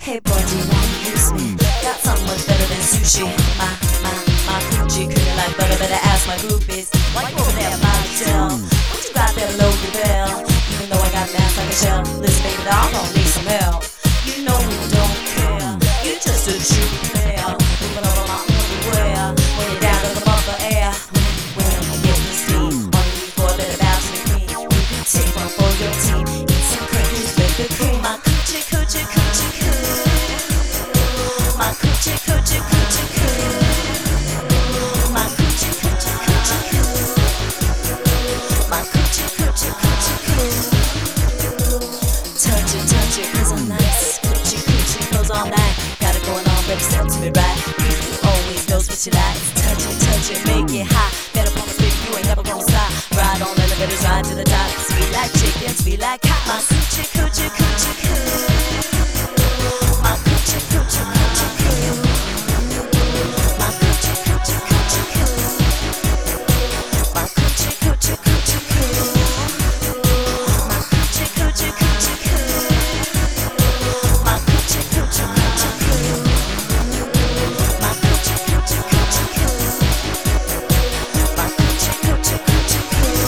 Hey boy, do you wanna kiss me? Got something much better than sushi. My coochie creamy like butter. Better ask my groupies. Why you over there by yourself? What you got there below your bell? Even though I got mass like a shell. Listen, baby, I don't need some help. You know you don't care. You just a true player. Moving over my underwear. When you're down in the bumper air. When you get the steam. On the floor, better bounce to me. You can take one for your team. Eat some cookies with the cream. My coochie, coochie, coochie, coo. My coochie, coochie, coochie, coo. My coochie, coochie, coochie, coo. My coochie, coochie, coochie, coo. Touch it, cause I'm nice. Coochie, coochie, goes all night. Got it going on, baby, step to me right. You always knows what you like. Touch it, make it hot. Better promise, baby, you ain't never gonna stop. Ride on elevators, ride to the top. Sweet like chicken, sweet like hot. My coochie, coochie, coochie, coo. My coochie, coochie, coochie, coo. My coochie, coochie, coochie, coo. My coochie, coochie, coochie, coo. My coochie, coochie, coochie, coo. My coochie, coochie, coochie, coo. My coochie, coochie, coochie, coo. My coochie, coochie, coochie, coo.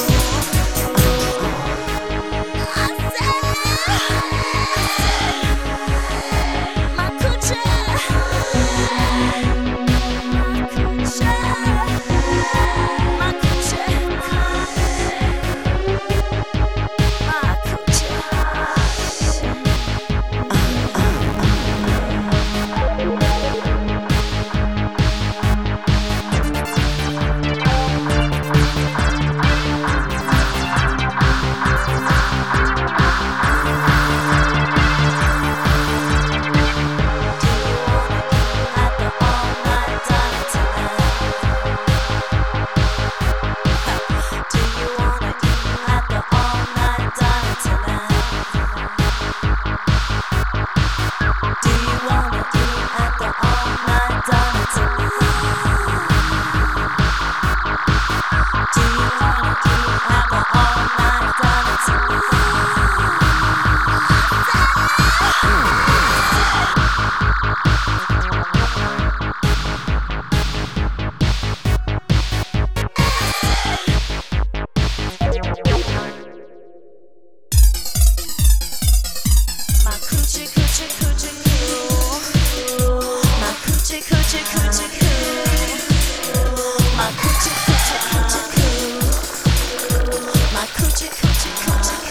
My coochie. My coochie, coochie, coochie, coo. My coochie, coochie, coochie,